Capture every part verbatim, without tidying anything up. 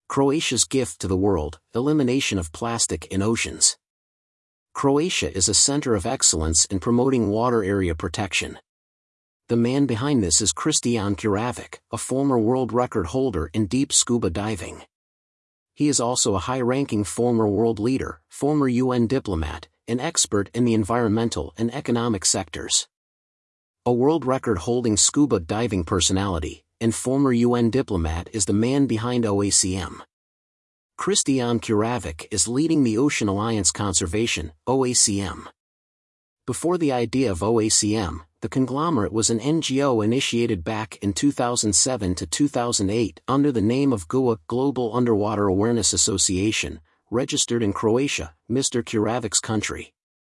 Croatia's gift to the world: elimination of plastic in oceans. Croatia is a center of excellence in promoting water area protection. The man behind this is Kristijan Kuravic, a former world record holder in deep scuba diving. He is also a high-ranking former world leader, former U N diplomat, and expert in the environmental and economic sectors. A world record-holding scuba diving personality and former U N diplomat is the man behind O A C M. Kristijan Kuravic is leading the Ocean Alliance Conservation, O A C M. Before the idea of O A C M, the conglomerate was an N G O initiated back in two thousand seven to two thousand eight under the name of G U A, Global Underwater Awareness Association, registered in Croatia, Mister Kuravic's country.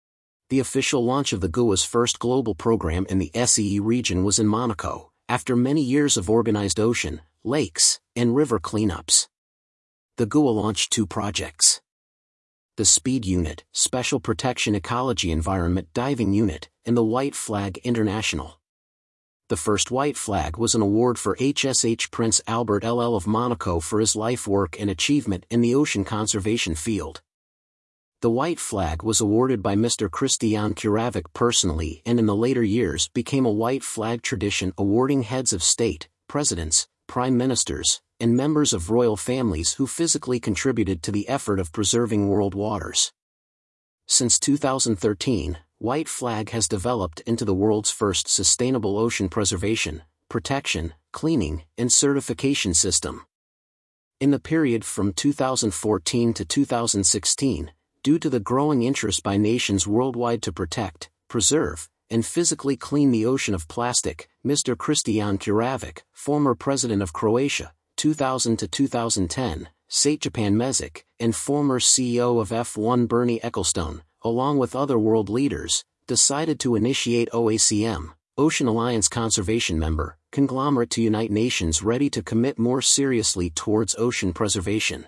The official launch of the G U A's first global program in the S E E region was in Monaco, after many years of organized ocean, lakes, and river cleanups. The G U A launched two projects: the SPEED Unit, Special Protection Ecology Environment Diving Unit, and the White Flag International. The first White Flag was an award for H S H Prince Albert the First of Monaco for his life work and achievement in the ocean conservation field. The White Flag was awarded by Mister Kristijan Kuravic personally and in the later years became a White Flag tradition, awarding heads of state, presidents, prime ministers, and members of royal families who physically contributed to the effort of preserving world waters. Since two thousand thirteen, White Flag has developed into the world's first sustainable ocean preservation, protection, cleaning, and certification system. In the period from two thousand fourteen to two thousand sixteen, due to the growing interest by nations worldwide to protect, preserve, and physically clean the ocean of plastic, Mister Kristijan Kuravic, former president of Croatia, two thousand to two thousand ten, Satjepan Mesic, and former C E O of F one Bernie Ecclestone, along with other world leaders, decided to initiate O A C M, Ocean Alliance Conservation Member, conglomerate to unite nations ready to commit more seriously towards ocean preservation.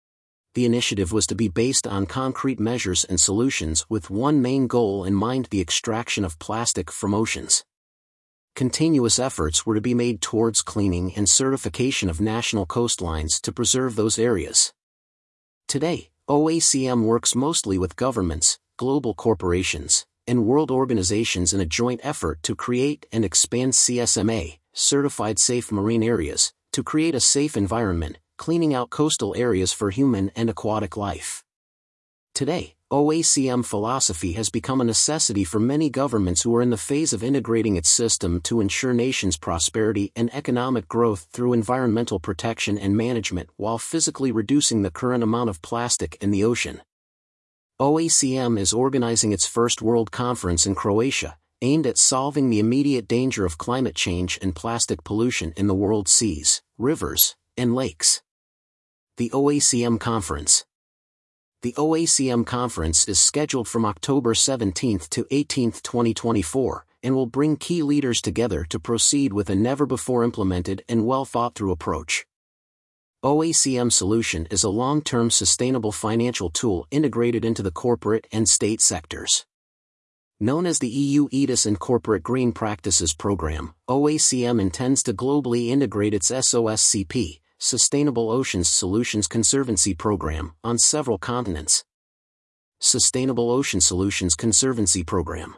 The initiative was to be based on concrete measures and solutions with one main goal in mind: the extraction of plastic from oceans. Continuous efforts were to be made towards cleaning and certification of national coastlines to preserve those areas. Today, O A C M works mostly with governments, global corporations, and world organizations in a joint effort to create and expand C S M A, Certified Safe Marine Areas, to create a safe environment, cleaning out coastal areas for human and aquatic life. Today, O A C M philosophy has become a necessity for many governments who are in the phase of integrating its system to ensure nations' prosperity and economic growth through environmental protection and management while physically reducing the current amount of plastic in the ocean. O A C M is organizing its first World Conference in Croatia, aimed at solving the immediate danger of climate change and plastic pollution in the world's seas, rivers, and lakes. The O A C M Conference. The O A C M Conference is scheduled from October seventeenth to eighteenth twenty twenty-four, and will bring key leaders together to proceed with a never-before-implemented and well-thought-through approach. O A C M Solution is a long-term sustainable financial tool integrated into the corporate and state sectors. Known as the E U E T I S and Corporate Green Practices Program, O A C M intends to globally integrate its S O S C P, Sustainable Oceans Solutions Conservancy Program, on several continents. Sustainable Ocean Solutions Conservancy Program.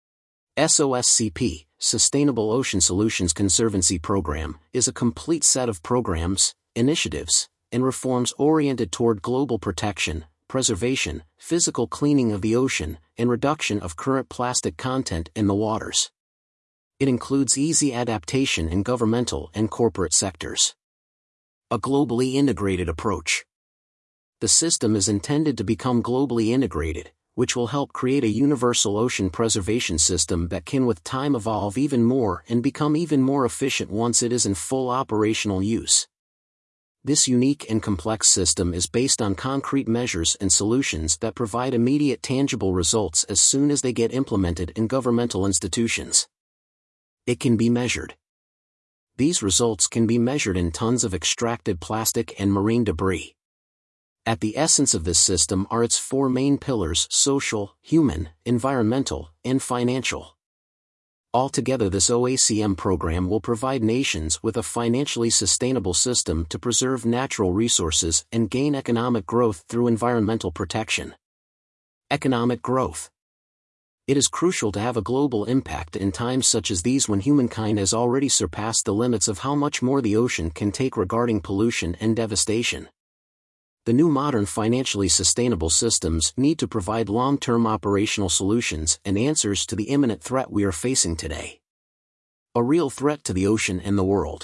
S O S C P, Sustainable Ocean Solutions Conservancy Program, is a complete set of programs, initiatives, and reforms oriented toward global protection, preservation, physical cleaning of the ocean, and reduction of current plastic content in the waters. It includes easy adaptation in governmental and corporate sectors. A globally integrated approach. The system is intended to become globally integrated, which will help create a universal ocean preservation system that can with time evolve even more and become even more efficient once it is in full operational use. This unique and complex system is based on concrete measures and solutions that provide immediate tangible results as soon as they get implemented in governmental institutions. It can be measured. These results can be measured in tons of extracted plastic and marine debris. At the essence of this system are its four main pillars: social, human, environmental, and financial. Altogether, this O A C M program will provide nations with a financially sustainable system to preserve natural resources and gain economic growth through environmental protection. Economic growth. It is crucial to have a global impact in times such as these, when humankind has already surpassed the limits of how much more the ocean can take regarding pollution and devastation. The new modern financially sustainable systems need to provide long-term operational solutions and answers to the imminent threat we are facing today. A real threat to the ocean and the world.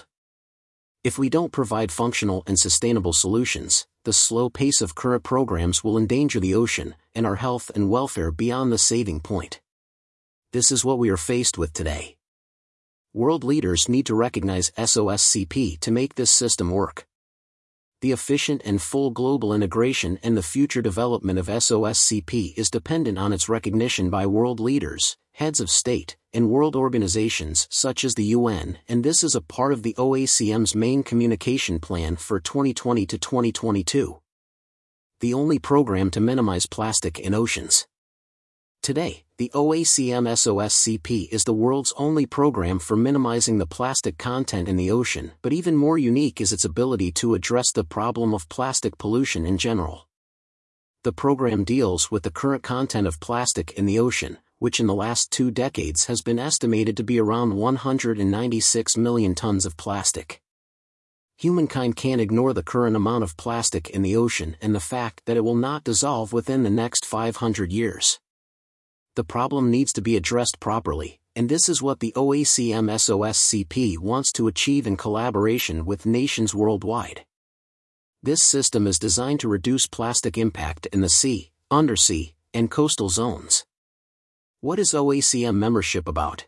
If we don't provide functional and sustainable solutions, the slow pace of current programs will endanger the ocean and our health and welfare beyond the saving point. This is what we are faced with today. World leaders need to recognize S O S C P to make this system work. The efficient and full global integration and the future development of S O S C P is dependent on its recognition by world leaders, heads of state, and world organizations such as the U N, and this is a part of the O A C M's main communication plan for twenty twenty to twenty twenty-two. The only program to minimize plastic in oceans. Today, the O A C M S O S C P is the world's only program for minimizing the plastic content in the ocean, but even more unique is its ability to address the problem of plastic pollution in general. The program deals with the current content of plastic in the ocean, which in the last two decades has been estimated to be around one hundred ninety-six million tons of plastic. Humankind can't ignore the current amount of plastic in the ocean and the fact that it will not dissolve within the next five hundred years. The problem needs to be addressed properly, and this is what the O A C M S O S C P wants to achieve in collaboration with nations worldwide. This system is designed to reduce plastic impact in the sea, undersea, and coastal zones. What is O A C M membership about?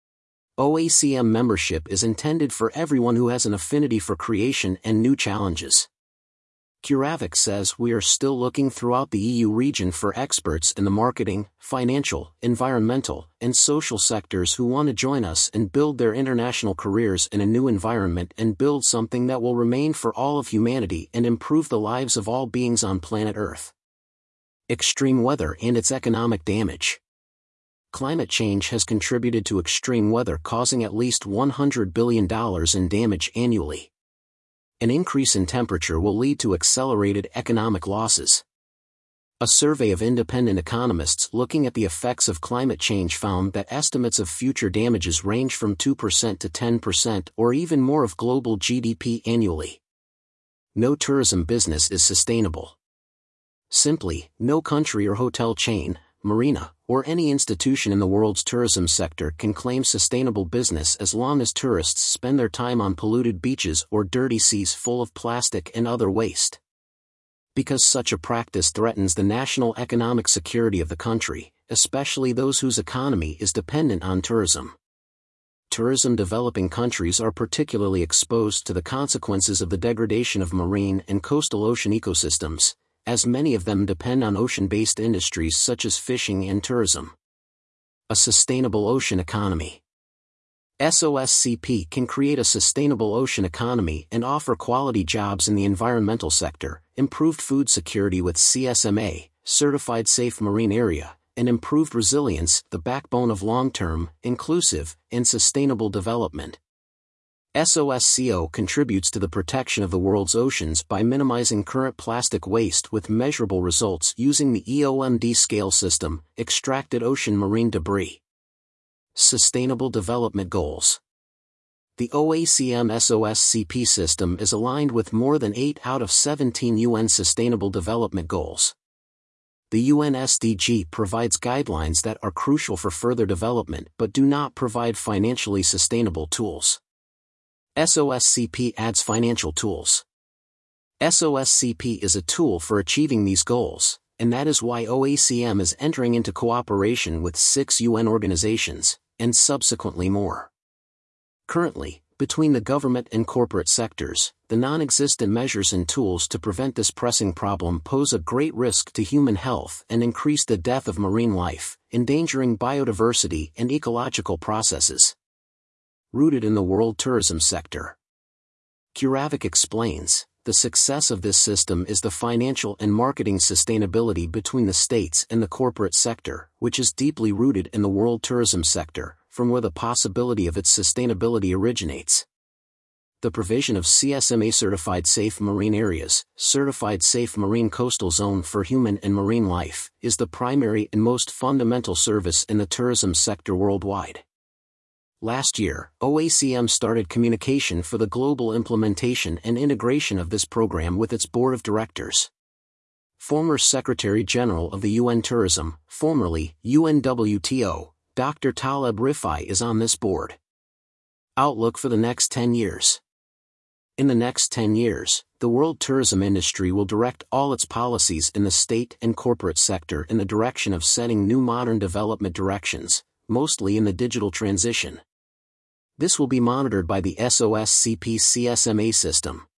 O A C M membership is intended for everyone who has an affinity for creation and new challenges. CURAVIC says we are still looking throughout the E U region for experts in the marketing, financial, environmental, and social sectors who want to join us and build their international careers in a new environment and build something that will remain for all of humanity and improve the lives of all beings on planet Earth. Extreme weather and its economic damage. Climate change has contributed to extreme weather, causing at least one hundred billion dollars in damage annually. An increase in temperature will lead to accelerated economic losses. A survey of independent economists looking at the effects of climate change found that estimates of future damages range from two percent to ten percent or even more of global G D P annually. No tourism business is sustainable. Simply, no country or hotel chain, marina, or any institution in the world's tourism sector can claim sustainable business as long as tourists spend their time on polluted beaches or dirty seas full of plastic and other waste. Because such a practice threatens the national economic security of the country, especially those whose economy is dependent on tourism. Tourism developing countries are particularly exposed to the consequences of the degradation of marine and coastal ocean ecosystems, as many of them depend on ocean-based industries such as fishing and tourism. A sustainable ocean economy. S O S C P can create a sustainable ocean economy and offer quality jobs in the environmental sector, improved food security with C S M A, certified safe marine area, and improved resilience, the backbone of long-term, inclusive, and sustainable development. S O S C O contributes to the protection of the world's oceans by minimizing current plastic waste with measurable results using the E O M D scale system, extracted ocean marine debris. Sustainable Development Goals. The O A C M S O S C P system is aligned with more than eight out of seventeen U N Sustainable Development Goals. The U N S D G provides guidelines that are crucial for further development but do not provide financially sustainable tools. S O S C P adds financial tools. S O S C P is a tool for achieving these goals, and that is why O A C M is entering into cooperation with six U N organizations, and subsequently more. Currently, between the government and corporate sectors, the non-existent measures and tools to prevent this pressing problem pose a great risk to human health and increase the death of marine life, endangering biodiversity and ecological processes. Rooted in the world tourism sector. CURAVIC explains, the success of this system is the financial and marketing sustainability between the states and the corporate sector, which is deeply rooted in the world tourism sector, from where the possibility of its sustainability originates. The provision of C S M A-certified safe marine areas, certified safe marine coastal zone for human and marine life, is the primary and most fundamental service in the tourism sector worldwide. Last year, O A C M started communication for the global implementation and integration of this program with its board of directors. Former Secretary General of the U N Tourism, formerly U N W T O, Doctor Taleb Rifai is on this board. Outlook for the next ten years. In the next ten years, the world tourism industry will direct all its policies in the state and corporate sector in the direction of setting new modern development directions, mostly in the digital transition. This will be monitored by the S O S C P C S M A system.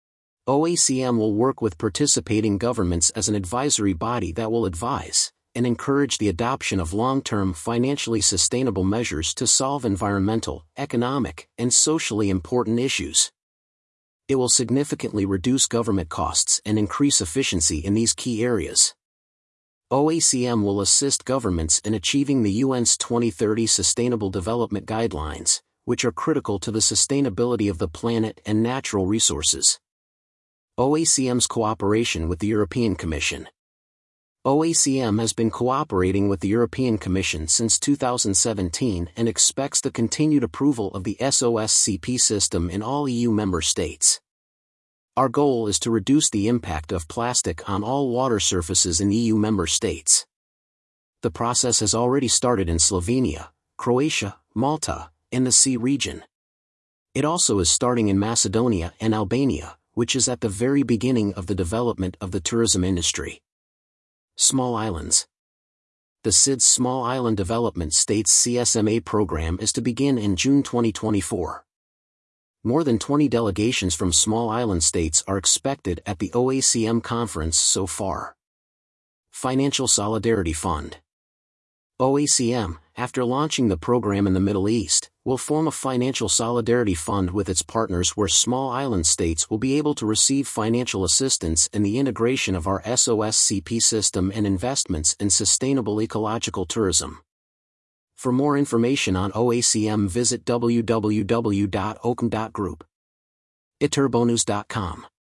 O A C M will work with participating governments as an advisory body that will advise and encourage the adoption of long-term financially sustainable measures to solve environmental, economic, and socially important issues. It will significantly reduce government costs and increase efficiency in these key areas. O A C M will assist governments in achieving the U N's twenty thirty Sustainable Development Guidelines, which are critical to the sustainability of the planet and natural resources. O A C M's cooperation with the European Commission. O A C M has been cooperating with the European Commission since two thousand seventeen and expects the continued approval of the S O S C P system in all E U member states. Our goal is to reduce the impact of plastic on all water surfaces in E U member states. The process has already started in Slovenia, Croatia, Malta, and the Sea region. It also is starting in Macedonia and Albania, which is at the very beginning of the development of the tourism industry. Small Islands. The C I D S Small Island Development States C S M A program is to begin in June twenty twenty-four. More than twenty delegations from small island states are expected at the O A C M conference so far. Financial Solidarity Fund. O A C M, after launching the program in the Middle East, will form a financial solidarity fund with its partners where small island states will be able to receive financial assistance in the integration of our S O S C P system and investments in sustainable ecological tourism. For more information on O A C M, visit w w w dot o c m dot group. iturbonus dot com.